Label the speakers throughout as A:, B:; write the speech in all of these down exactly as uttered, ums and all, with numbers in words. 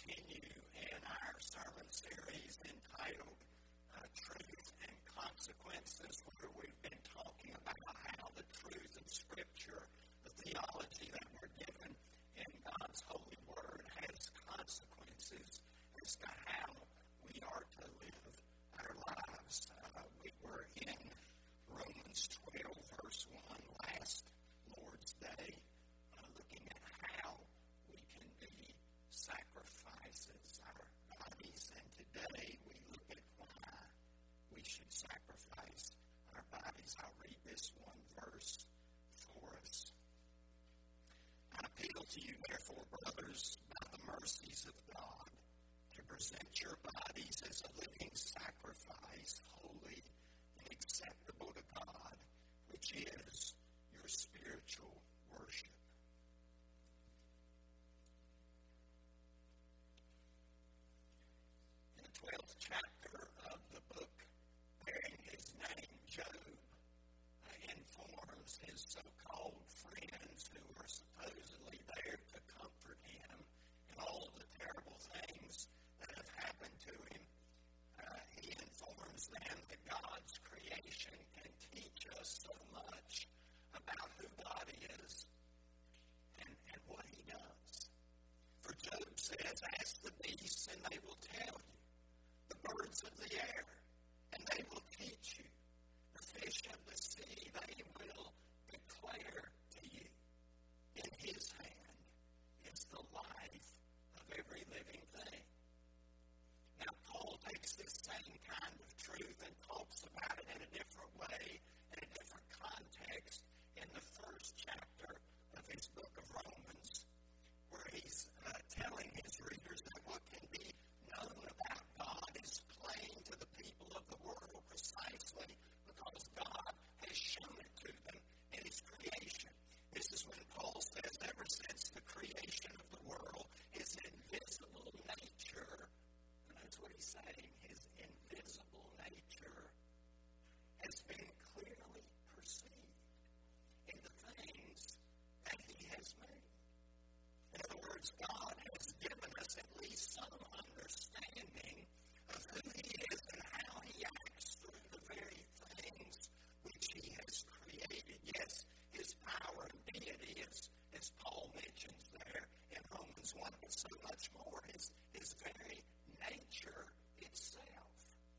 A: continue in our sermon series entitled uh, Truth and Consequences, where we've been talking about how the truth of Scripture, the theology that we're given in God's holy word, has consequences as to how we are to live our lives. Uh, we were in Romans twelve, verse one, last Lord's Day, uh, looking at how we can be sacrifices, our bodies, and today we look at why we should sacrifice our bodies. I'll read this one verse for us. I appeal to you, therefore, brothers, by the mercies of God, to present your bodies as a living sacrifice, holy and acceptable to God, which is your spiritual worship. In the twelfth chapter of the book bearing his name, Job uh, informs his so-called friends who are supposedly there to comfort him in all the terrible things that have happened to him. Uh, he informs them that God's creation can teach us so much about who God is and, and what he does. For Job says, ask the beasts and they will tell you, the birds of the air, and they will teach you, the fish of the sea, they will declare to you. In his hand is the life of every living thing. Now, Paul takes this same kind of truth and talks about it in a different way, in a different context, in the first chapter of his book of Romans, where he's uh, telling his readers that what can be known about God is plain to the people of the world precisely because God has shown it to them in his creation. This is when Paul says, ever since the creation of the world, his invisible nature, and that's what he's saying, his invisible nature has been clearly perceived in the things that he has made. In other words, God has given us at least some understanding of who he is and how he acts through the very things which he has created. Yes, his power and deity, as, as Paul mentions there in Romans one, but so much more, his, his very nature itself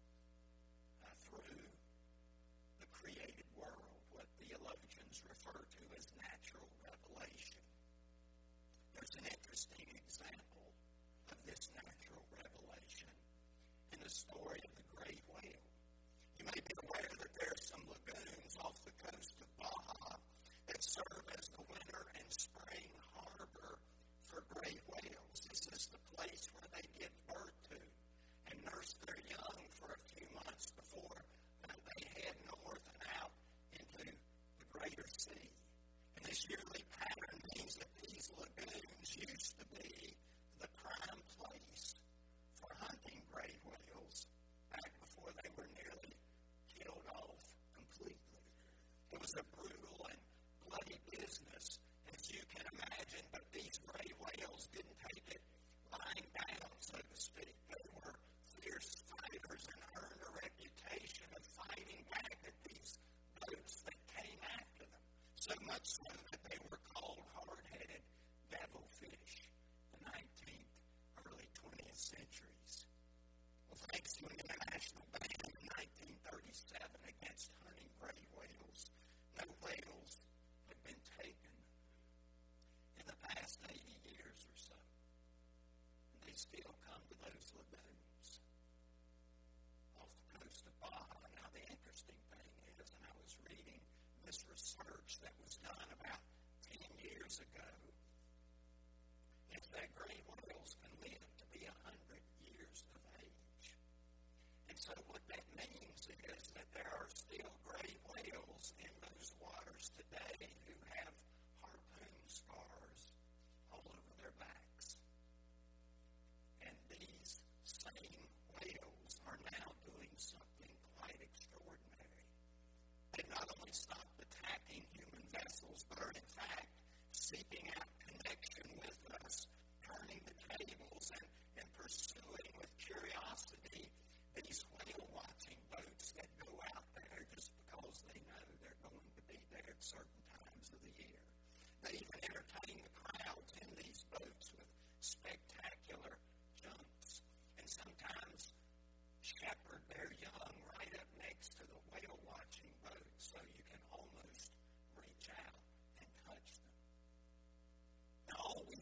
A: uh, through the created world, what theologians refer to as natural revelation. There's an interesting example of this natural revelation in the story of the great whale. You may be aware that there are some lagoons off the coast of Baja that serve as the winter and spring harbor for great whales. This is the place where they give birth to and nurse their young for a few months before uh, they head north and out into the greater sea. And this yearly pattern means that these lagoons used to be the prime place for hunting great whales back before they were nearly killed off completely. It was a brutal and bloody business, as you can imagine, but these gray whales didn't take it lying down, so to speak. They were fierce fighters and earned a reputation of fighting back at these boats that came after them. So much so that they were called hard-headed devilfish in the nineteenth, early twentieth centuries. Well, thanks to an international ban in nineteen thirty-seven against hunting gray whales, no whales have been taken in the past eighty years or so. And they still come to those lagoons off the coast of Baja. Now, the interesting thing is, and I was reading this research that was done about ten years ago, is that gray whales can live to be one hundred years of age. And so what that means is that there are still gray whales in those waters today who have harpoon scars all over their backs. And these same whales are now doing something quite extraordinary. They've not only stopped attacking human vessels, but are in fact seeking out connection with us, turning the tables and, and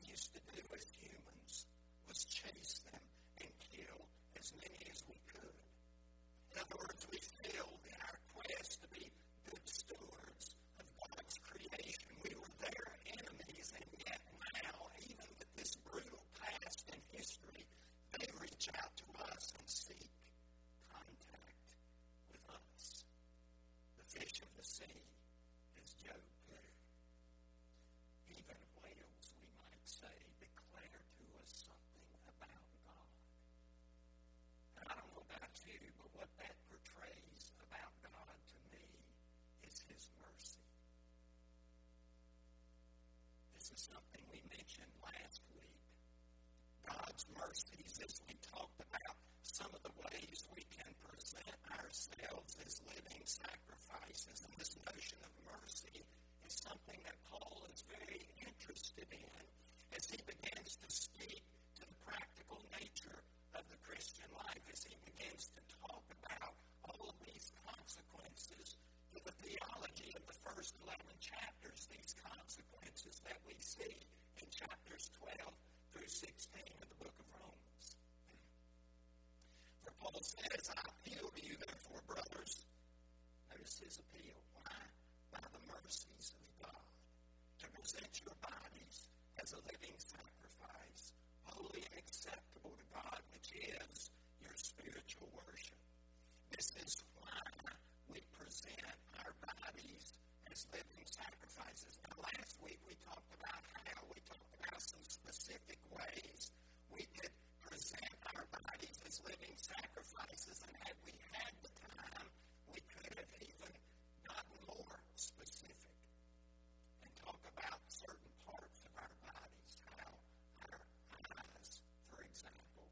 A: used to do as humans was chase them and kill as many as we could. In other words, we failed in our quest to be good stewards of God's creation. We were their enemies, and yet now, even with this brutal past in history, they reach out to us and seek contact with us. The fish of the sea, as Job put it, even whales, we might say, declare to us something about God. And I don't know about you, but what that portrays about God to me is His mercy. This is something we mentioned last week. God's mercies, as we talked about some of the ways we can present ourselves as living sacrifices, and this notion of mercy is something that Paul is very interested in as he begins to speak to the practical nature of the Christian life, as he begins to talk about all of these consequences to the theology of the first eleven chapters, these consequences that we see in chapters twelve through sixteen of the book of Romans. For Paul says, I appeal to you, therefore, brothers. Notice his appeal. Why? By the mercies of God, to present your bodies as a living sacrifice, holy and acceptable to God, which is your spiritual worship. This is why we present our bodies as living sacrifices. Now, last week we talked about how we talked about some specific ways we could present our bodies as living sacrifices, and had we had the time, we could have even gotten more specific and talk about certain parts of our bodies, how our eyes, for example,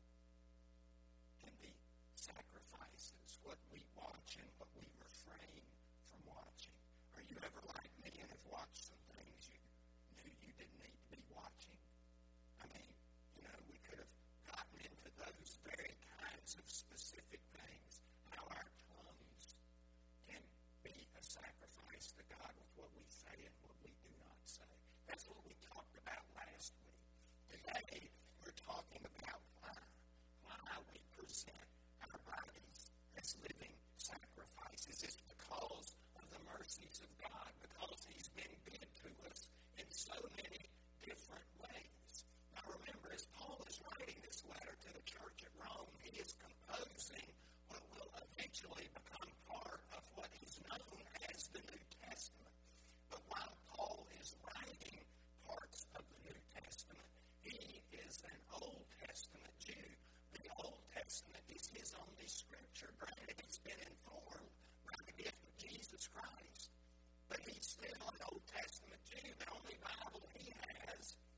A: can be sacrifices, what we watch and what we refrain from watching. Are you ever like me and have watched some things you knew you didn't need to be watching? I mean, you know, we could have gotten into those very kinds of specific things, how our tongues can be a sacrifice to God with what we say and what we do not say. That's what we talked about last week. Today, we're talking about why, why we present our bodies as living sacrifices. It's because of the mercies of God, because He's been good to us in so many different ways. Now remember, as Paul is writing this letter to the church at Rome, he is composing what will eventually become part of what is known as the New Testament. But while Paul is writing parts of the New Testament, he is an Old Testament Jew. The Old Testament is his only scripture. Granted, it's been informed by the gift of Jesus Christ, but he's still an Old Testament Jew. The only Bible he has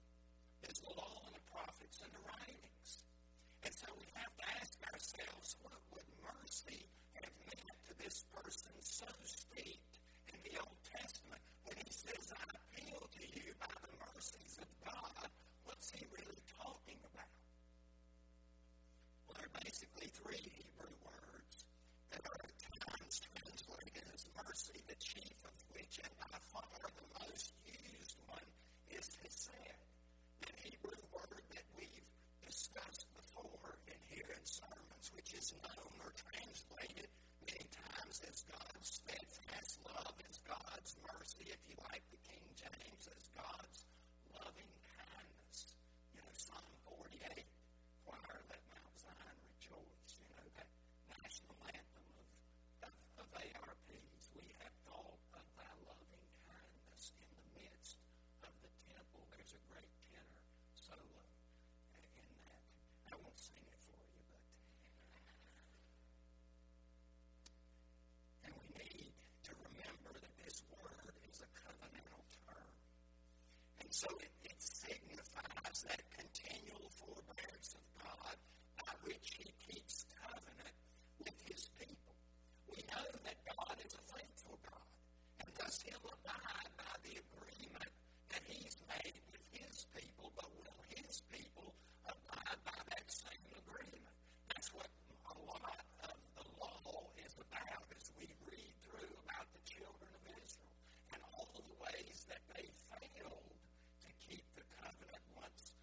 A: is the law and the prophets and the writings. And so we have to ask ourselves, what would mercy have meant to this person so steeped in the Old Testament? When he says, I appeal to you by the mercies of God, what's he really talking about? Well, there are basically three Hebrew words that are at times translated as mercy, the chief of which, and by far the most used one, is hesed. The Hebrew word that we've discussed before in here in sermons, which is known or translated many times as God's steadfast love, as God's mercy, if you like the King James, as God's loving kindness. You know, Psalm forty-eight, choir, let Mount Zion rejoice. You know, that national anthem of, of, of A R Ps. We have thought of thy loving kindness in the midst of the temple. There's a great tenor solo in that. I won't sing it for you, but and we need to remember that this word is a covenantal term. And so it, it signifies that continual forbearance of God by which He keeps covenant with His people. We know that God is a faithful God, and thus He'll abide by the agreement that He's made with His people, but will His people abide by that same agreement? That's what a lot of the law is about as we read through about the children of Israel and all the ways that they failed to keep the covenant once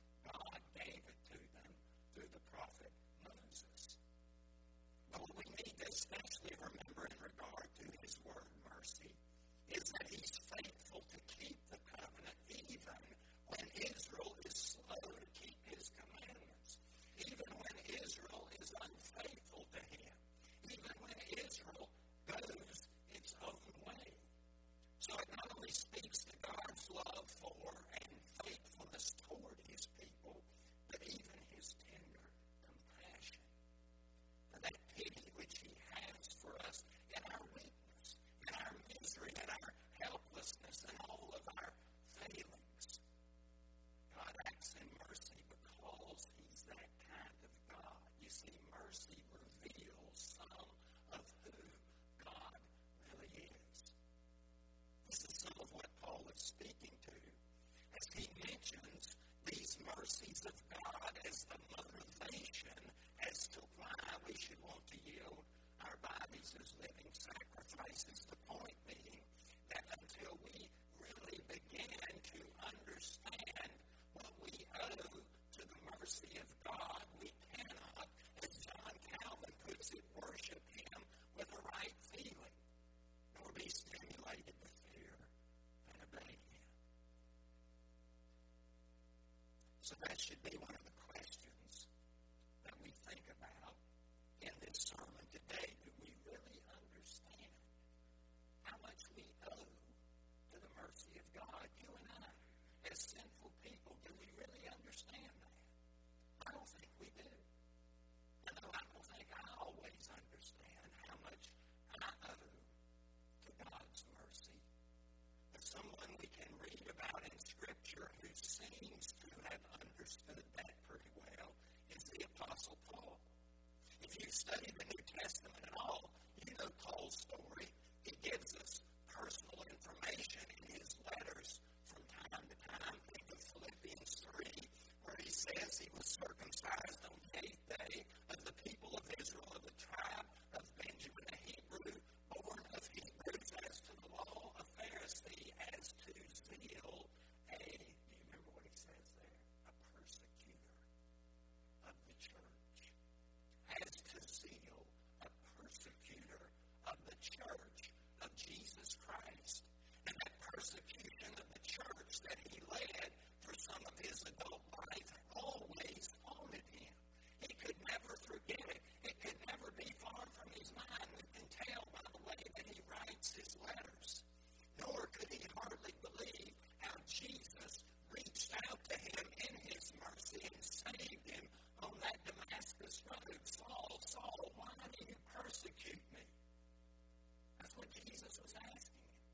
A: if you've studied the New Testament at all, you know Paul's story. He gives us personal information in his letters from time to time. Think of Philippians three, where he says he was circumcised on the eighth day of the people of Israel, of the tribe of Benjamin, a Hebrew, born of Hebrews, as to the law, a Pharisee, as to zeal, a, do you remember what he says there? A persecutor of the church. As to zeal, a persecutor of the church of Jesus Christ. And that persecution of the church that he led for some of his adult life always haunted him. He could never forget it. It could never be far from his mind. We can tell by the way that he writes his letters. Nor could he hardly believe how Jesus reached out to him in his mercy and saved him on that Damascus road. Saul, Saul, why do you persecute me? That's what Jesus was asking him.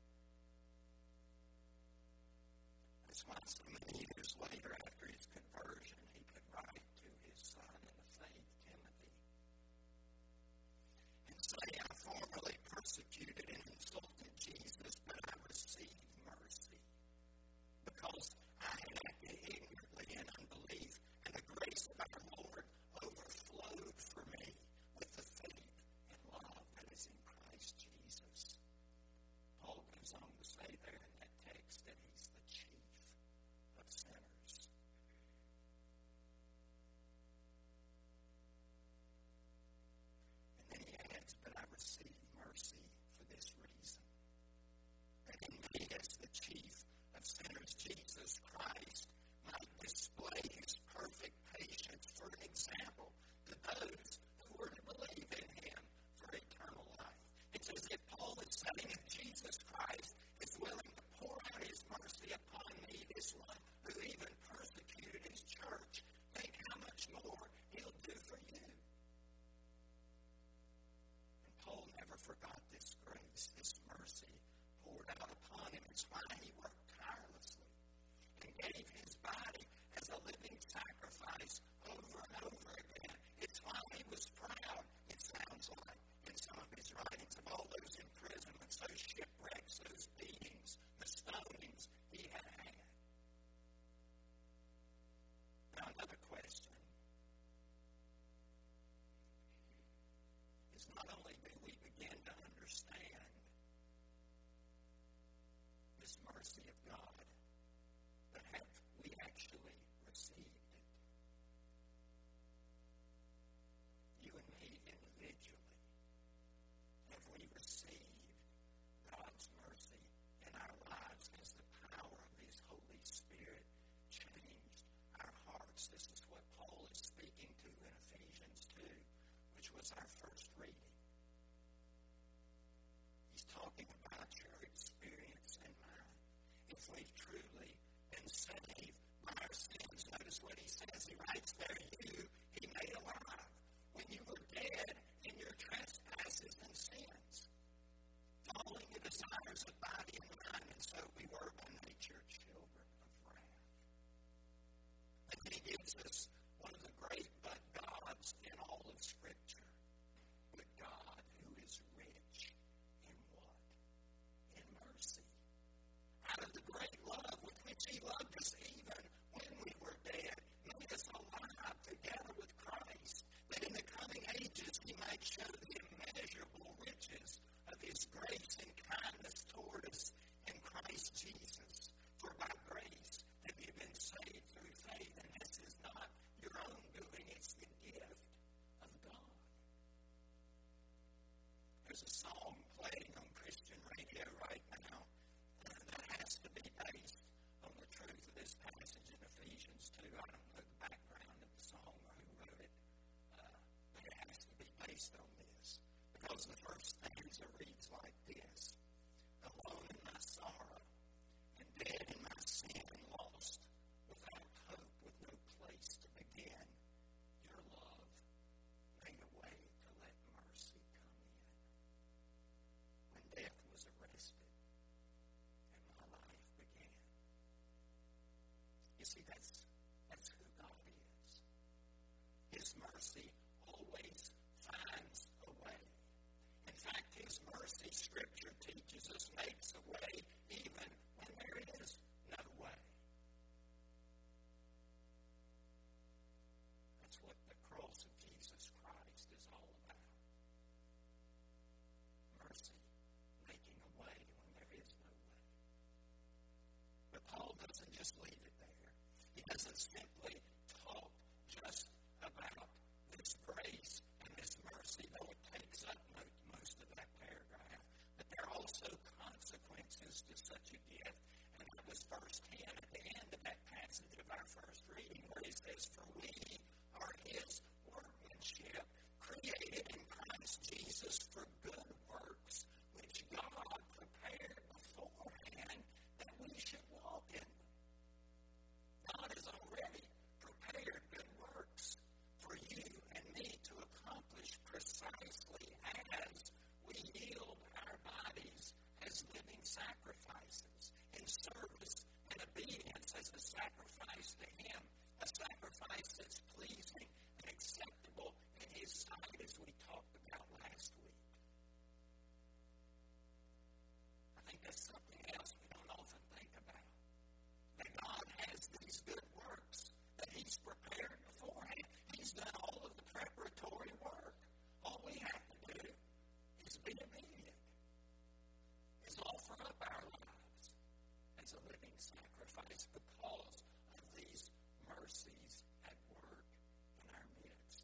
A: That's why so many years later, after his conversion, he could write to his son in the faith, Timothy, and say, I formerly persecuted and insulted Jesus, but I received mercy because I had acted ignorantly in unbelief, and the grace of our Lord overflowed for me with the faith and love that is in Christ Jesus. Paul goes on to say there in that text that he's the chief of sinners. And then he adds, but I received mercy for this reason, that in me as the chief of sinners, Jesus Christ might display his perfect patience for an example to those who were to believe in him for eternal life. It's as if Paul is saying, if Jesus Christ is willing to pour out his mercy upon me, this one who even persecuted his church, think how much more he'll do for you. And Paul never forgot this grace, this mercy poured out upon him. It's why he worked tirelessly and gave his body as a living sacrifice over and over again. It's why he was proud, it sounds like, in some of his writings, of all those imprisonments, those shipwrecks, those beatings, the stonings he had had. Now, another question is not only do we begin to understand this mercy of God, but have we actually received it? You and me individually, have we received God's mercy in our lives as the power of his Holy Spirit changed our hearts? This is what Paul is speaking to in Ephesians two, which was our first reading. He's talking about your experience and mine. If we've truly been saved by our sins, notice what he says. He writes there, you he made alive when you were dead in your trespasses and sins, following the desires of body and mind, and so we were by nature children of wrath. And then he gives us one of the great but gods in all of Scripture, but God who is rich in what? In mercy. Out of the great love with which he loved us even when we were dead, made us alive doesn't simply talk just about this grace and this mercy, though it takes up most of that paragraph. But there are also consequences to such a gift. And that was verse ten at the end of that passage of our first reading, where he says, "For we are his workmanship, created in Christ Jesus for good works, which God prepared beforehand that we should walk in them." God has already prepared good works for you and me to accomplish precisely as we yield our bodies as living sacrifices in service and obedience as a sacrifice to him, a sacrifice that's pleasing and acceptable in his sight, as we talked about last week. I think that's something else we don't often think about. That God has these good works that he's prepared beforehand. He's done all of the preparatory work. All we have to do is be obedient, is offer up our lives as a living sacrifice because of these mercies at work in our midst.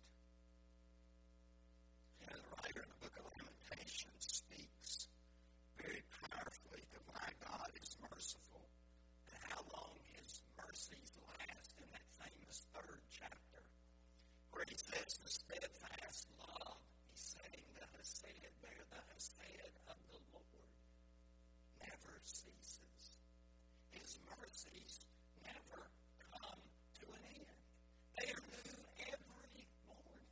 A: You know, the writer of the book of Lamentations speaks very powerfully to why God is merciful and how long his mercies last in that famous third chapter, where he says the steadfast love, he's saying the hesed there, the hesed of the Lord never ceases. His mercies never come to an end. They are new every morning.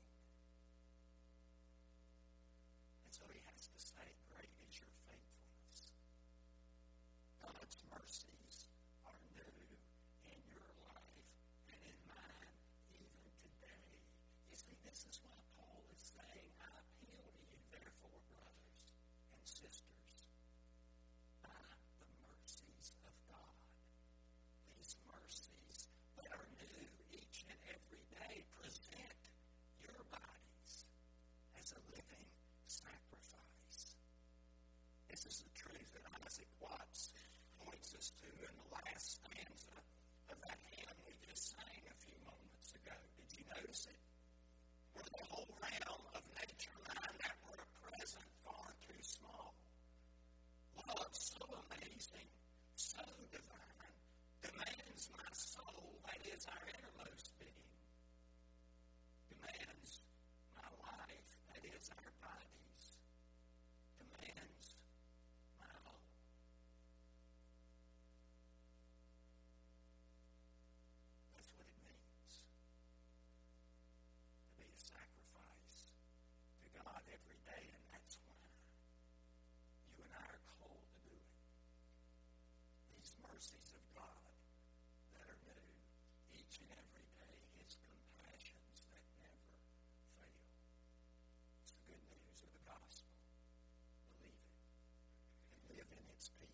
A: And so he has to say, "Great is your faithfulness." God's mercies are new in your life and in mine even today. You see, this is why Paul is saying, "I appeal to you, therefore, brothers and sisters, by the mercies of God." These mercies that are new each and every day, present your bodies as a living sacrifice. This is the truth that Isaac Watts points us to in the last stanza of that hymn we just sang a few moments ago. Did you notice it? Where the whole realm of nature mind that were a present far too small. Love so amazing, so divine, demands my soul, that is our innermost being, demands my life, that is our bodies, demands my all. That's what it means to be a sacrifice to God every day, and that's why you and I are called to do it. These mercies of God that are new each and every day, his compassions that never fail. It's the good news of the gospel. Believe it and live in its peace.